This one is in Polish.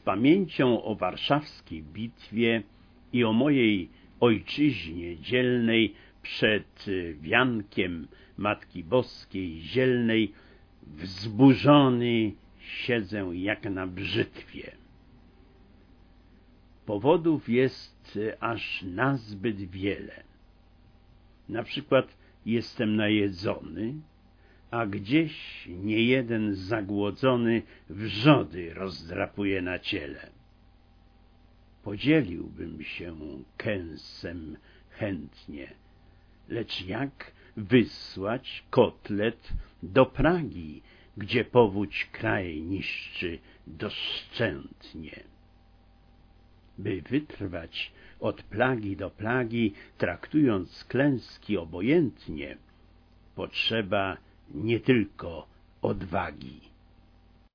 pamięcią o warszawskiej bitwie i o mojej ojczyźnie dzielnej przed wiankiem Matki Boskiej Zielnej wzburzony siedzę jak na brzytwie. Powodów jest aż nazbyt wiele. Na przykład jestem najedzony, a gdzieś niejeden zagłodzony wrzody rozdrapuje na ciele. Podzieliłbym się kęsem chętnie, lecz jak wysłać kotlet do Pragi, gdzie powódź kraj niszczy doszczętnie? By wytrwać od plagi do plagi, traktując klęski obojętnie, potrzeba nie tylko odwagi.